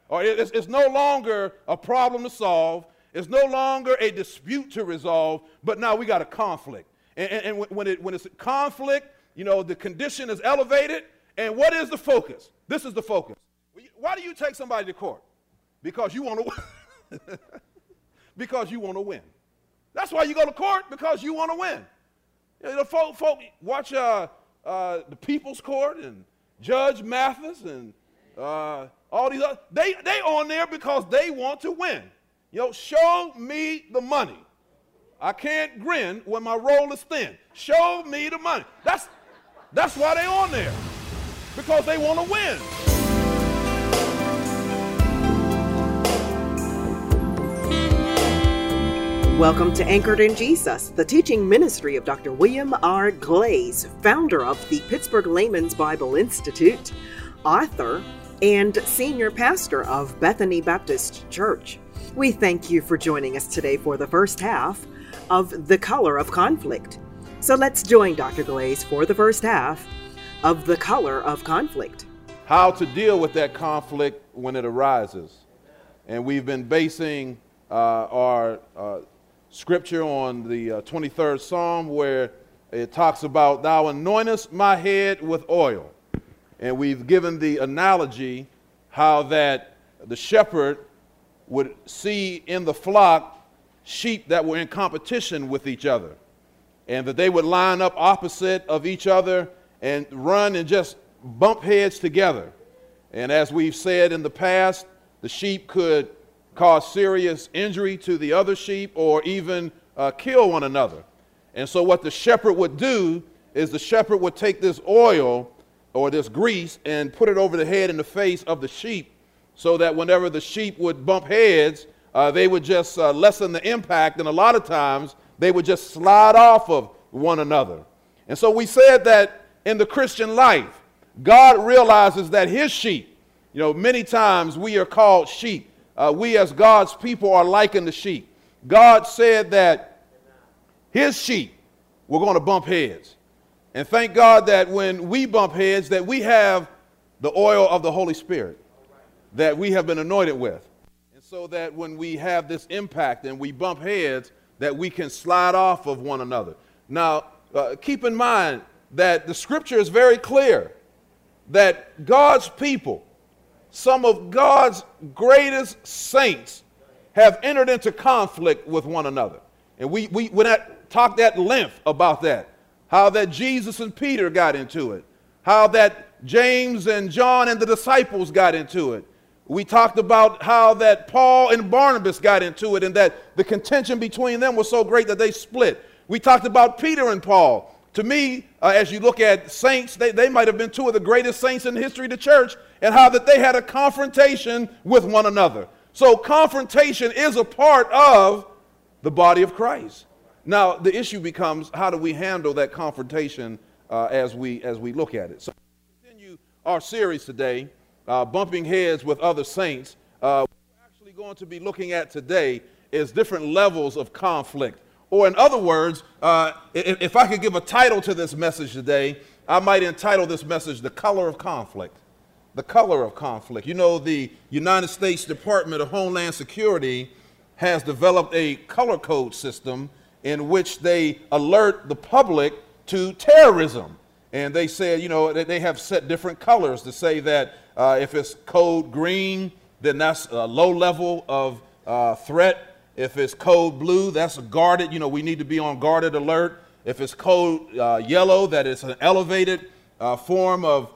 Or it's no longer a problem to solve. It's no longer a dispute to resolve, but now we got a conflict. And when it's a conflict, you know, the condition is elevated. And what is the focus? This is the focus. Why do you take somebody to court? Because you want to win. Because you want to win. That's why you go to court, because you want to win. You know, folk watch the People's Court and Judge Mathis and all these other. They on there because they want to win. You know, show me the money. I can't grin when my roll is thin. Show me the money. That's why they on there, because they want to win. Welcome to Anchored in Jesus, the teaching ministry of Dr. William R. Glaze, founder of the Pittsburgh Layman's Bible Institute, author, and senior pastor of Bethany Baptist Church. We thank you for joining us today for the first half of The Color of Conflict. So let's join Dr. Glaze for the first half of The Color of Conflict. How to deal with that conflict when it arises. And we've been basing our scripture on the 23rd Psalm, where it talks about, thou anointest my head with oil. And we've given the analogy how that the shepherd would see in the flock sheep that were in competition with each other, and that they would line up opposite of each other and run and just bump heads together. And as we've said in the past, the sheep could cause serious injury to the other sheep or even kill one another. And so what the shepherd would do is the shepherd would take this oil or this grease and put it over the head and the face of the sheep, so that whenever the sheep would bump heads, they would just lessen the impact, and a lot of times they would just slide off of one another. And so we said that in the Christian life, God realizes that his sheep, you know, many times we are called sheep. We as God's people are likened to sheep. God said that his sheep were going to bump heads. And thank God that when we bump heads, that we have the oil of the Holy Spirit that we have been anointed with. And so that when we have this impact and we bump heads, that we can slide off of one another. Now, keep in mind that the scripture is very clear that God's people, some of God's greatest saints, have entered into conflict with one another. And we talked at length about that, how that Jesus and Peter got into it, how that James and John and the disciples got into it. We talked about how that Paul and Barnabas got into it, and that the contention between them was so great that they split. We talked about Peter and Paul. To me, as you look at saints, they might have been two of the greatest saints in the history of the church, and how that they had a confrontation with one another. So confrontation is a part of the body of Christ. Now, the issue becomes, how do we handle that confrontation as we look at it? So we continue our series today, bumping heads with other saints. What we're actually going to be looking at today is different levels of conflict. Or in other words, if I could give a title to this message today, I might entitle this message, The Color of Conflict. The color of conflict. You know, the United States Department of Homeland Security has developed a color code system in which they alert the public to terrorism. And they said, you know, they have set different colors to say that if it's code green, then that's a low level of threat. If it's code blue, that's a guarded, you know, we need to be on guarded alert. If it's code yellow, that it's an elevated form of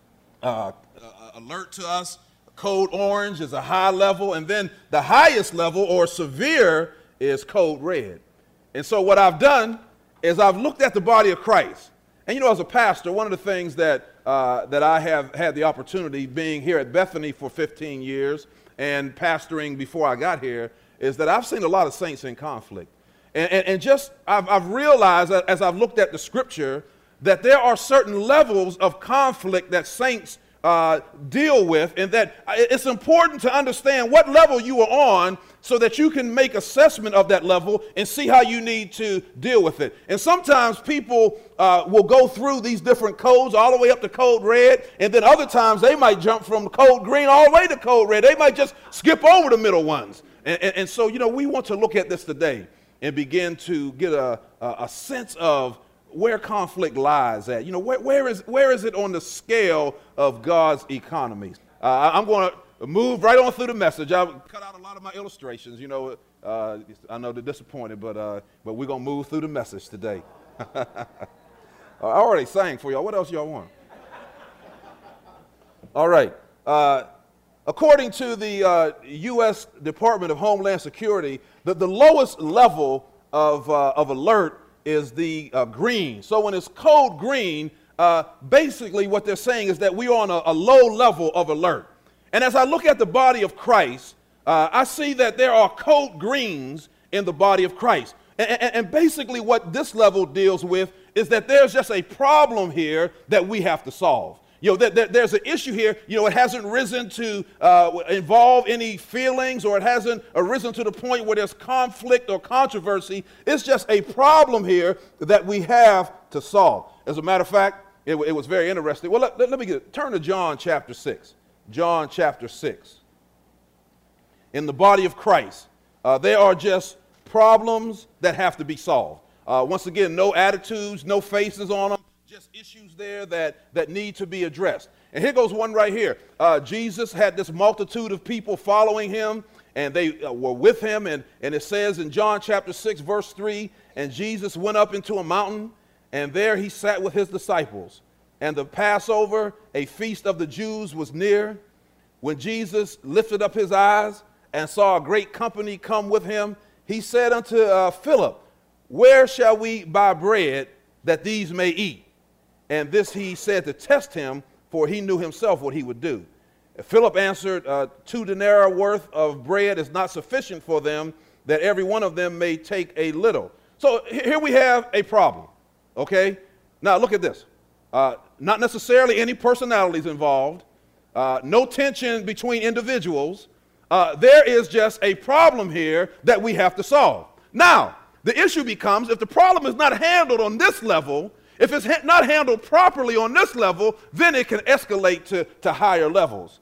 alert to us. Code orange is a high level. And then the highest level, or severe, is code red. And so what I've done is I've looked at the body of Christ. And, you know, as a pastor, one of the things that I have had the opportunity, being here at Bethany for 15 years and pastoring before I got here, is that I've seen a lot of saints in conflict. And just I've realized as I've looked at the scripture that there are certain levels of conflict that saints deal with, and that it's important to understand what level you are on so that you can make assessment of that level and see how you need to deal with it. And sometimes people will go through these different codes all the way up to code red, and then other times they might jump from code green all the way to code red. They might just skip over the middle ones. And so, we want to look at this today and begin to get a sense of where conflict lies at. Where is it on the scale of God's economy? I'm going to move right on through the message. I've cut out a lot of my illustrations. I know they're disappointed, but we're going to move through the message today. I already sang for y'all. What else y'all want? All right. According to the U.S. Department of Homeland Security, the lowest level of alert is the green. So when it's code green, basically what they're saying is that we're on a low level of alert. And as I look at the body of Christ, I see that there are code greens in the body of Christ. And basically what this level deals with is that there's just a problem here that we have to solve. There's an issue here. It hasn't risen to involve any feelings, or it hasn't arisen to the point where there's conflict or controversy. It's just a problem here that we have to solve. As a matter of fact, it was very interesting. Well, let me turn to John chapter 6. John chapter 6. In the body of Christ, there are just problems that have to be solved. Once again, no attitudes, no faces on them. Just issues there that need to be addressed. And here goes one right here. Jesus had this multitude of people following him, and they were with him. And it says in John chapter 6, verse 3, and Jesus went up into a mountain, and there he sat with his disciples. And the Passover, a feast of the Jews, was near. When Jesus lifted up his eyes and saw a great company come with him, he said unto Philip, where shall we buy bread that these may eat? And this he said to test him, for he knew himself what he would do. Philip answered, 2 denarii worth of bread is not sufficient for them, that every one of them may take a little. So here we have a problem, okay? Now look at this. Not necessarily any personalities involved, no tension between individuals. There is just a problem here that we have to solve. Now, the issue becomes, if the problem is not handled on this level, if it's not handled properly on this level, then it can escalate to higher levels.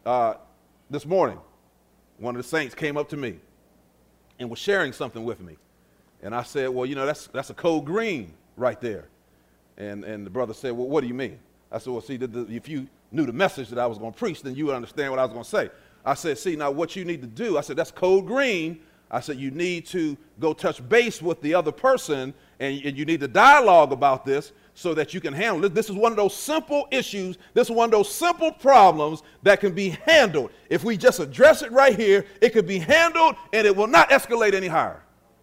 This morning, one of the saints came up to me and was sharing something with me. And I said, well, that's a code green right there. And the brother said, well, what do you mean? I said, well, see, if you knew the message that I was going to preach, then you would understand what I was going to say. I said, see, now what you need to do, I said, that's code green. I said, you need to go touch base with the other person, and you need to dialogue about this so that you can handle it. This is one of those simple issues. This is one of those simple problems that can be handled. If we just address it right here, it could be handled, and it will not escalate any higher.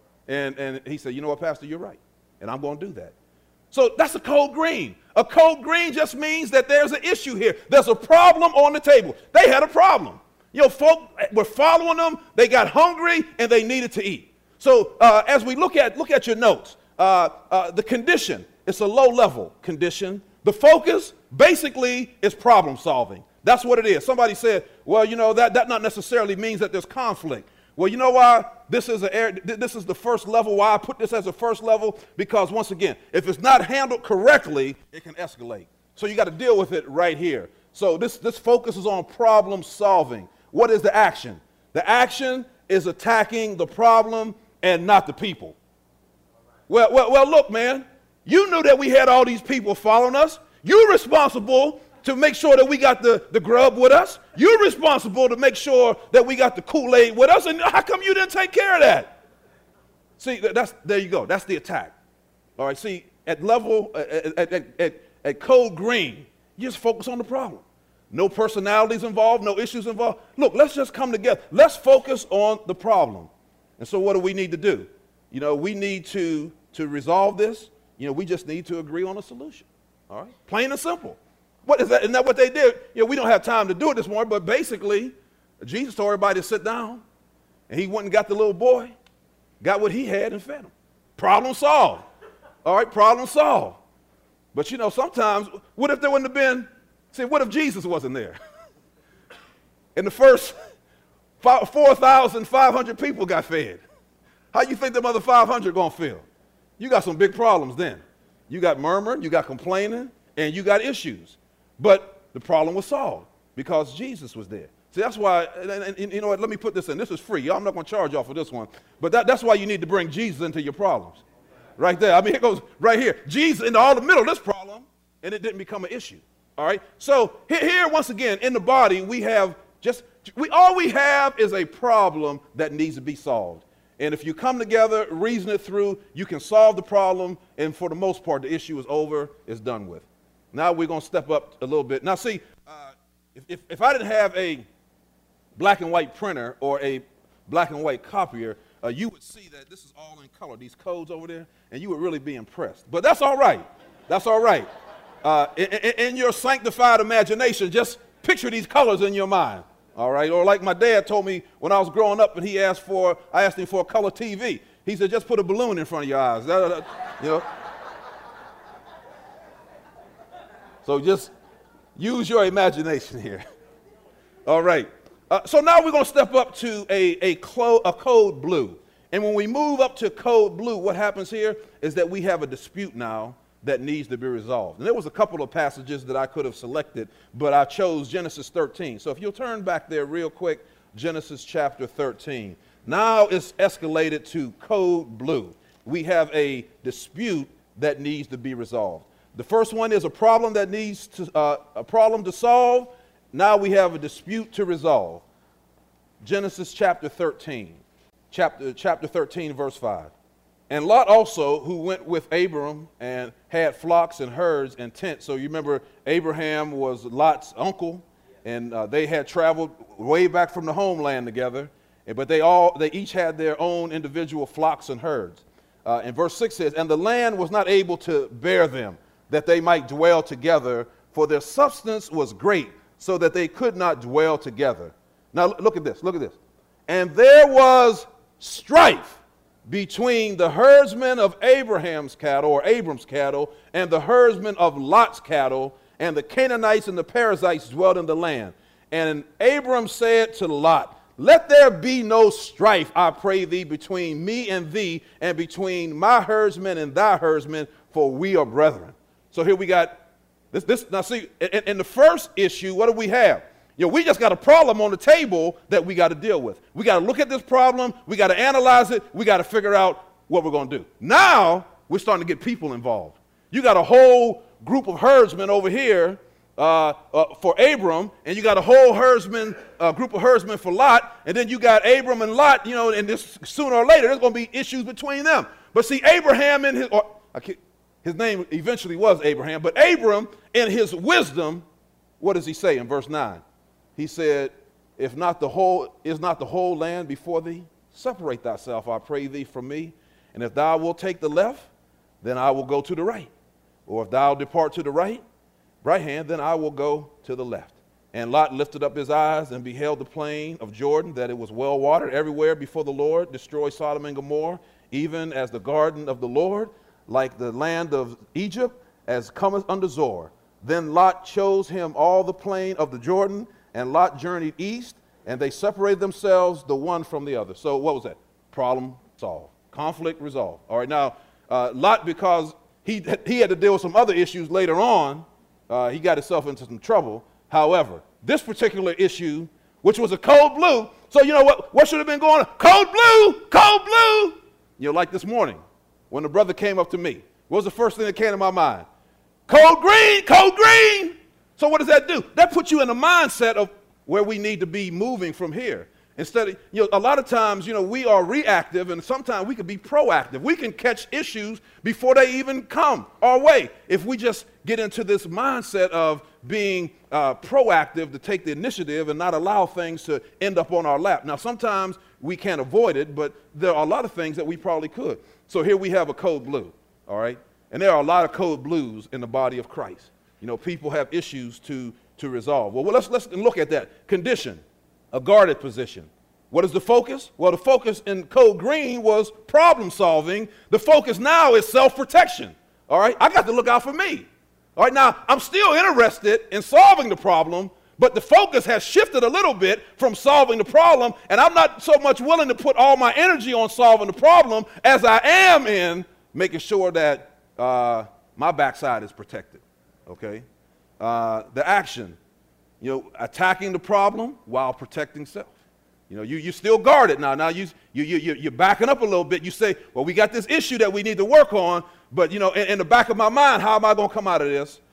And he said, you know what, Pastor, you're right, and I'm going to do that. So that's a code green. A code green just means that there's an issue here. There's a problem on the table. They had a problem. Folk were following them. They got hungry, and they needed to eat. So as we look at your notes, the condition, it's a low-level condition. The focus, basically, is problem solving. That's what it is. Somebody said, well, that not necessarily means that there's conflict. Well, you know why this is the first level, why I put this as a first level? Because, once again, if it's not handled correctly, it can escalate. So you got to deal with it right here. So this focus is on problem solving. What is the action? The action is attacking the problem and not the people. Well, look, man, you knew that we had all these people following us. You're responsible to make sure that we got the grub with us. You're responsible to make sure that we got the Kool-Aid with us. And how come you didn't take care of that? See, there you go. That's the attack. All right, see, at level, at code green, you just focus on the problem. No personalities involved, no issues involved. Look, let's just come together. Let's focus on the problem. And so what do we need to do? We need to resolve this. We just need to agree on a solution. All right? Plain and simple. What is that? Isn't that what they did? We don't have time to do it this morning, but basically, Jesus told everybody to sit down, and he went and got the little boy, got what he had, and fed him. Problem solved. All right, problem solved. But sometimes, what if there wouldn't have been See, what if Jesus wasn't there? And the first 4,500 people got fed. How you think them other 500 going to feel? You got some big problems then. You got murmuring, you got complaining, and you got issues. But the problem was solved because Jesus was there. See, that's why, and you know what, let me put this in. This is free. I'm not going to charge y'all for this one. But that's why you need to bring Jesus into your problems. Right there. I mean, it goes right here. Jesus into all the middle of this problem, and it didn't become an issue. All right? So here once again, in the body, we have all we have is a problem that needs to be solved. And if you come together, reason it through, you can solve the problem, and for the most part, the issue is over, it's done with. Now we're going to step up a little bit. Now see, if I didn't have a black and white printer or a black and white copier, you would see that this is all in color, these codes over there, and you would really be impressed. But that's all right. That's all right. In your sanctified imagination, just picture these colors in your mind. All right, or like my dad told me when I was growing up, and I asked him for a color TV. He said, just put a balloon in front of your eyes. You know. So just use your imagination here. All right. So now we're going to step up to a code blue. And when we move up to code blue, what happens here is that we have a dispute now that needs to be resolved. And there was a couple of passages that I could have selected, but I chose Genesis 13. So if you'll turn back there real quick, Genesis chapter 13. Now it's escalated to code blue. We have a dispute that needs to be resolved. The first one is a problem that needs a problem to solve. Now we have a dispute to resolve. Genesis chapter 13. Chapter 13, verse 5. And Lot also, who went with Abram and had flocks and herds and tents. So you remember Abraham was Lot's uncle, and they had traveled way back from the homeland together. But they each had their own individual flocks and herds. And verse 6 says, and the land was not able to bear them, that they might dwell together, for their substance was great, so that they could not dwell together. Now look at this, look at this. And there was strife between the herdsmen of Abraham's cattle, or Abram's cattle, and the herdsmen of Lot's cattle, and the Canaanites and the Perizzites dwelt in the land. And Abram said to Lot, let there be no strife, I pray thee, between me and thee, and between my herdsmen and thy herdsmen, for we are brethren. So here we got this. Now see, in the first issue, what do we have? You know, we just got a problem on the table that we got to deal with. We got to look at this problem. We got to analyze it. We got to figure out what we're going to do. Now we're starting to get people involved. You got a whole group of herdsmen over here for Abram, and you got a whole group of herdsmen for Lot, and then you got Abram and Lot, you know, and this sooner or later there's going to be issues between them. But see, Abraham and his name eventually was Abraham, but Abram in his wisdom, what does he say in verse 9? He said, is not the whole land before thee? Separate thyself, I pray thee, from me. And if thou wilt take the left, then I will go to the right. Or if thou depart to the right hand, then I will go to the left. And Lot lifted up his eyes and beheld the plain of Jordan, that it was well watered everywhere before the Lord, destroyed Sodom and Gomorrah, even as the garden of the Lord, like the land of Egypt, as cometh unto Zoar. Then Lot chose him all the plain of the Jordan, and Lot journeyed east, and they separated themselves the one from the other. So what was that? Problem solved. Conflict resolved. All right, now, Lot, because he had to deal with some other issues later on, he got himself into some trouble. However, this particular issue, which was a code blue, so you know what should have been going on? Code blue, code blue. You know, like this morning, when the brother came up to me, what was the first thing that came to my mind? Code green, code green. So what does that do? That puts you in the mindset of where we need to be moving from here. Instead of, you know, a lot of times, you know, we are reactive, and sometimes we can be proactive. We can catch issues before they even come our way if we just get into this mindset of being proactive to take the initiative and not allow things to end up on our lap. Now, sometimes we can't avoid it, but there are a lot of things that we probably could. So here we have a code blue, all right? And there are a lot of code blues in the body of Christ. You know, people have issues to resolve. Well, let's look at that. Condition, a guarded position. What is the focus? Well, the focus in code green was problem solving. The focus now is self-protection. All right, I got to look out for me. All right, now I'm still interested in solving the problem, but the focus has shifted a little bit from solving the problem, and I'm not so much willing to put all my energy on solving the problem as I am in making sure that my backside is protected, okay? The action, attacking the problem while protecting self. You still guard it now. Now you're backing up a little bit. You say, well, we got this issue that we need to work on, but, in the back of my mind, how am I going to come out of this,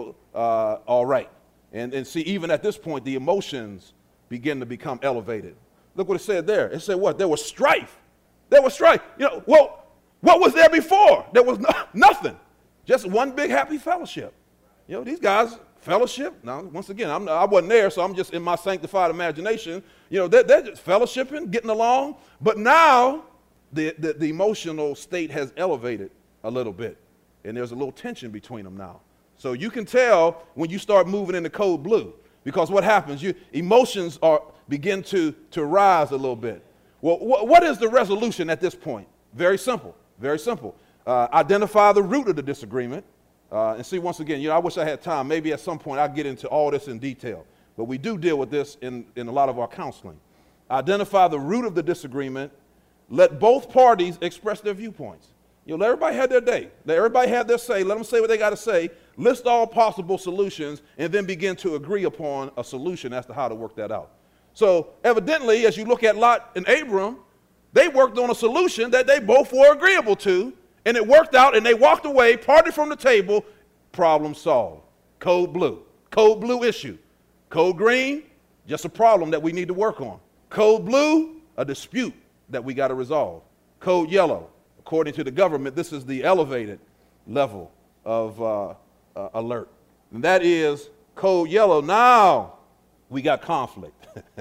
all right? And see, even at this point, the emotions begin to become elevated. Look what it said there. It said what? There was strife. There was strife. Well, what was there before? There was nothing. Just one big happy fellowship. These guys, fellowship. Now, once again, I wasn't there, so I'm just in my sanctified imagination. They're just fellowshipping, getting along. But now the emotional state has elevated a little bit, and there's a little tension between them now. So you can tell when you start moving into code blue, because what happens? Emotions begin to rise a little bit. Well, what is the resolution at this point? Very simple. Very simple. Identify the root of the disagreement. And see, once again, I wish I had time. Maybe at some point I'll get into all this in detail. But we do deal with this in a lot of our counseling. Identify the root of the disagreement. Let both parties express their viewpoints. Let everybody have their day. Let everybody have their say. Let them say what they got to say. List all possible solutions, and then begin to agree upon a solution as to how to work that out. So evidently, as you look at Lot and Abram, they worked on a solution that they both were agreeable to, and it worked out, and they walked away, parted from the table, problem solved. Code blue issue. Code green, just a problem that we need to work on. Code blue, a dispute that we got to resolve. Code yellow, according to the government, this is the elevated level of alert. And that is code yellow. Now we got conflict.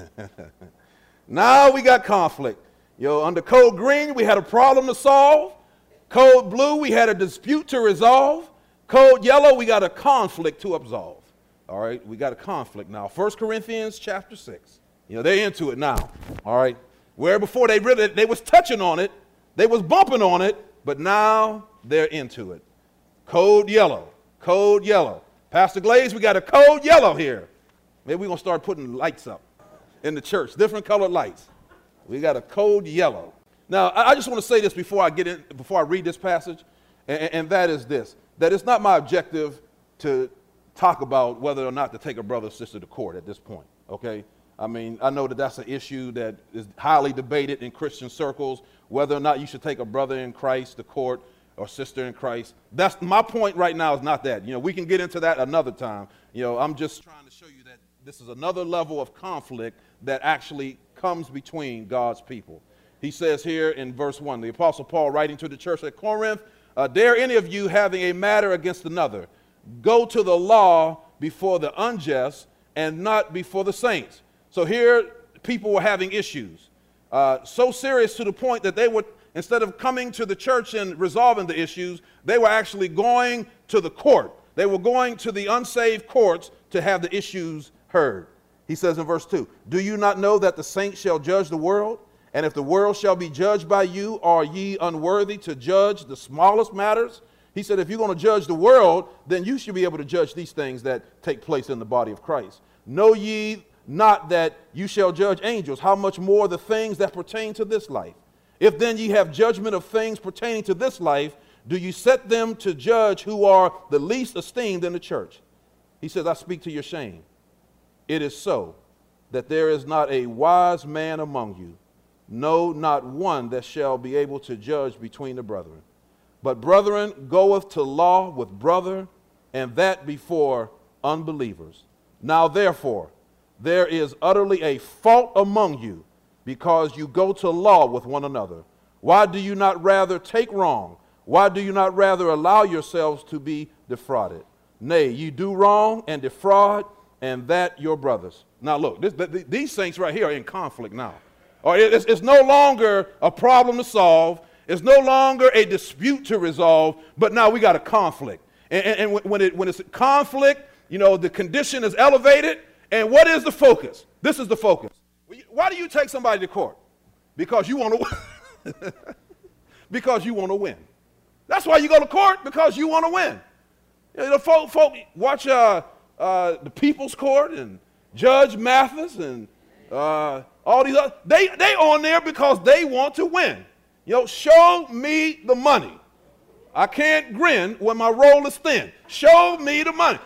Now we got conflict. Under code green, we had a problem to solve. Code blue, we had a dispute to resolve. Code yellow, we got a conflict to absolve. All right, we got a conflict now. 1 Corinthians chapter 6. They're into it now. All right, where before they was touching on it, they was bumping on it, but now they're into it. Code yellow. Code yellow. Pastor Glaze, we got a code yellow here. Maybe we're going to start putting lights up in the church, different colored lights. We got a code yellow. Now, I just want to say this before I read this passage, and that is this, that it's not my objective to talk about whether or not to take a brother or sister to court at this point, okay? I mean, I know that that's an issue that is highly debated in Christian circles, whether or not you should take a brother in Christ to court or sister in Christ. That's my point right now is not that. We can get into that another time. I'm just trying to show you that this is another level of conflict that actually comes between God's people. He says here in verse 1, the Apostle Paul writing to the church at Corinth, dare any of you having a matter against another, go to the law before the unjust and not before the saints. So here people were having issues, so serious to the point that they would, instead of coming to the church and resolving the issues, they were actually going to the court. They were going to the unsaved courts to have the issues heard. He says in verse 2, do you not know that the saints shall judge the world? And if the world shall be judged by you, are ye unworthy to judge the smallest matters? He said, if you're going to judge the world, then you should be able to judge these things that take place in the body of Christ. Know ye not that you shall judge angels? How much more the things that pertain to this life? If then ye have judgment of things pertaining to this life, do you set them to judge who are the least esteemed in the church? He says, I speak to your shame. It is so that there is not a wise man among you, no, not one that shall be able to judge between the brethren. But brethren goeth to law with brother, and that before unbelievers. Now therefore, there is utterly a fault among you, because you go to law with one another. Why do you not rather take wrong? Why do you not rather allow yourselves to be defrauded? Nay, you do wrong and defraud, and that your brothers. Now look, these saints right here are in conflict now. Or it's no longer a problem to solve. It's no longer a dispute to resolve, but now we got a conflict. And when it's a conflict, the condition is elevated. And what is the focus? This is the focus. Why do you take somebody to court? Because you want to win. Because you want to win. That's why you go to court, because you want to win. You know, folk watch the People's Court and Judge Mathis and all these other, they on there because they want to win. You know, show me the money. I can't grin when my roll is thin. Show me the money.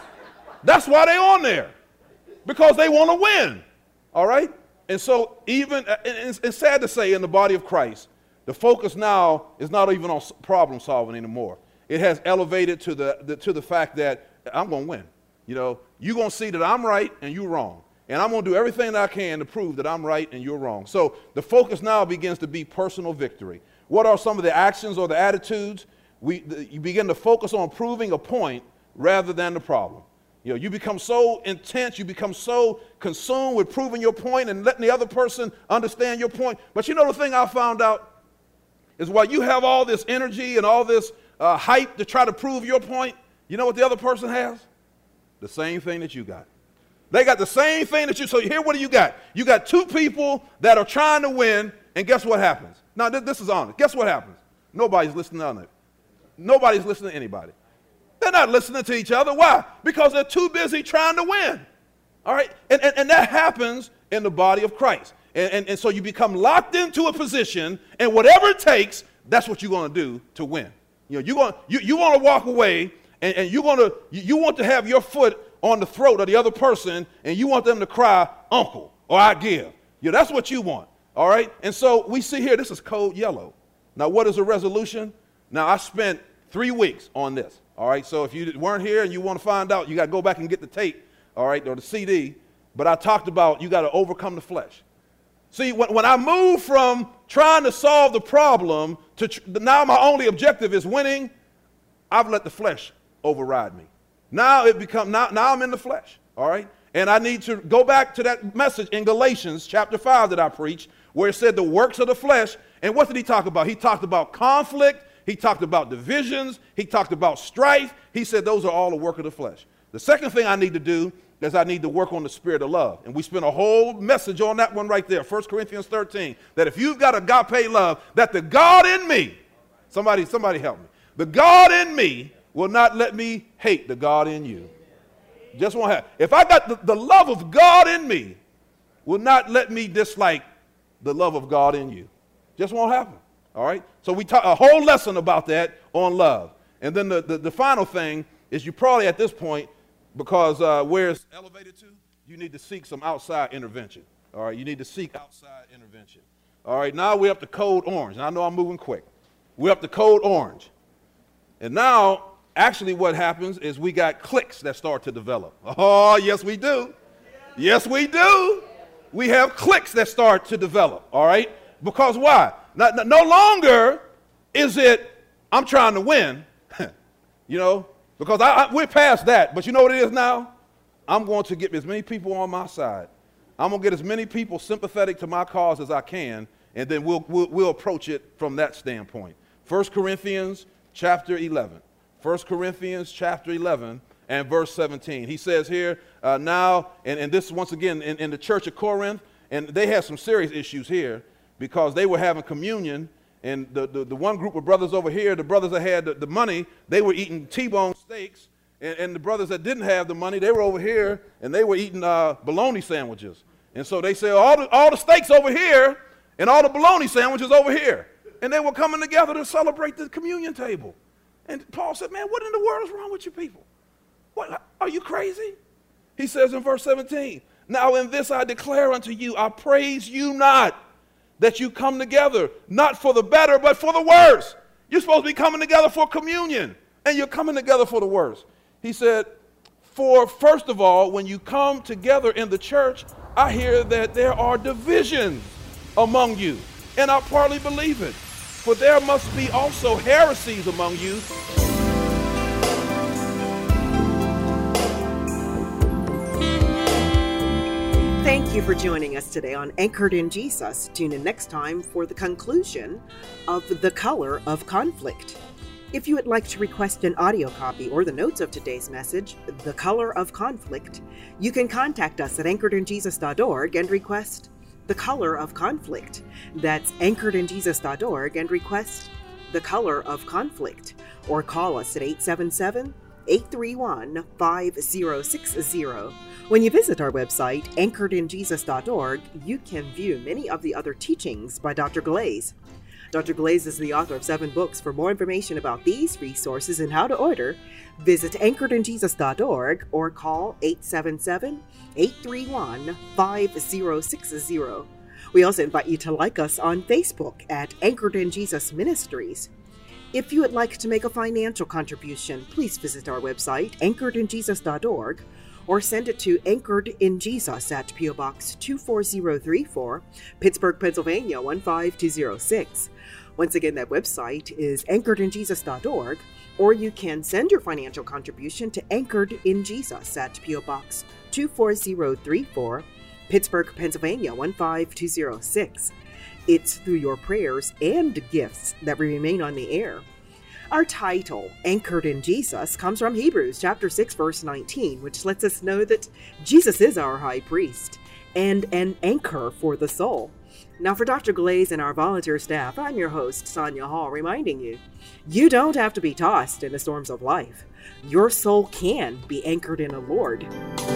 That's why they on there, because they want to win. All right? And so even, it's sad to say, in the body of Christ, the focus now is not even on problem solving anymore. It has elevated to the fact that I'm going to win. You know, you're going to see that I'm right and you're wrong. And I'm going to do everything that I can to prove that I'm right and you're wrong. So the focus now begins to be personal victory. What are some of the actions or the attitudes? You begin to focus on proving a point rather than the problem. You know, you become so intense, you become so consumed with proving your point and letting the other person understand your point. But you know, the thing I found out is while you have all this energy and all this hype to try to prove your point, you know what the other person has? The same thing that you got. They got the same thing that you, so here, what do you got? You got two people that are trying to win, and guess what happens? Now, this is honest. Guess what happens? Nobody's listening to it. Nobody's listening to anybody. They're not listening to each other. Why? Because they're too busy trying to win. All right? And that happens in the body of Christ. And so you become locked into a position, and whatever it takes, that's what you're going to do to win. You know, you want to walk away, and you want to have your foot on the throat of the other person, and you want them to cry, uncle, or I give. You know, that's what you want. All right? And so we see here, this is code yellow. Now, what is a resolution? Now, I spent 3 weeks on this. All right? So if you weren't here and you want to find out, you got to go back and get the tape, all right, or the CD. But I talked about you got to overcome the flesh. See, when I moved from trying to solve the problem to now my only objective is winning, I've let the flesh override me. Now I'm in the flesh, all right? And I need to go back to that message in Galatians chapter 5 that I preached, where it said the works of the flesh. And what did he talk about? He talked about conflict. He talked about divisions. He talked about strife. He said those are all the work of the flesh. The second thing I need to do is I need to work on the spirit of love. And we spent a whole message on that one right there, 1 Corinthians 13, that if you've got agape love, that the God in me, somebody help me, the God in me will not let me hate the God in you. Just won't happen. If I got the love of God in me, will not let me dislike the love of God in you. Just won't happen. All right? So we taught a whole lesson about that on love. And then the final thing is you probably at this point, because where it's elevated to, you need to seek some outside intervention. All right? You need to seek outside intervention. All right? Now we're up to code orange. And I know I'm moving quick. We're up to code orange. And now, actually what happens is we got cliques that start to develop. Oh, yes, we do. Yes, we do. We have cliques that start to develop, all right? Because why? No longer is it, I'm trying to win, you know, because we're past that. But you know what it is now? I'm going to get as many people on my side. I'm going to get as many people sympathetic to my cause as I can, and then we'll approach it from that standpoint. 1 Corinthians chapter 11. 1 Corinthians chapter 11 and verse 17. He says here now, and this once again in the church of Corinth, and they had some serious issues here because they were having communion, and the one group of brothers over here, the brothers that had the money, they were eating T-bone steaks, and the brothers that didn't have the money, they were over here, and they were eating bologna sandwiches. And so they said, all the steaks over here, and all the bologna sandwiches over here. And they were coming together to celebrate the communion table. And Paul said, man, what in the world is wrong with you people? What, are you crazy? He says in verse 17, now in this I declare unto you, I praise you not that you come together, not for the better, but for the worse. You're supposed to be coming together for communion, and you're coming together for the worse. He said, for first of all, when you come together in the church, I hear that there are divisions among you, and I partly believe it. For there must be also heresies among you. Thank you for joining us today on Anchored in Jesus. Tune in next time for the conclusion of The Color of Conflict. If you would like to request an audio copy or the notes of today's message, The Color of Conflict, you can contact us at anchoredinjesus.org and request The Color of Conflict. That's anchoredinjesus.org and request The Color of Conflict. Or call us at 831-5060. When you visit our website, anchoredinjesus.org, you can view many of the other teachings by Dr. Glaze. Dr. Glaze is the author of 7 books. For more information about these resources and how to order, visit anchoredinjesus.org or call 877-831-5060. We also invite you to like us on Facebook at Anchored in Jesus Ministries. If you would like to make a financial contribution, please visit our website, anchoredinjesus.org, or send it to Anchored in Jesus at P.O. Box 24034, Pittsburgh, Pennsylvania 15206. Once again, that website is anchoredinjesus.org, or you can send your financial contribution to Anchored in Jesus at P.O. Box 24034, Pittsburgh, Pennsylvania 15206. It's through your prayers and gifts that we remain on the air. Our title, Anchored in Jesus, comes from Hebrews chapter 6, verse 19, which lets us know that Jesus is our high priest and an anchor for the soul. Now, for Dr. Glaze and our volunteer staff, I'm your host, Sonia Hall, reminding you, you don't have to be tossed in the storms of life. Your soul can be anchored in the Lord.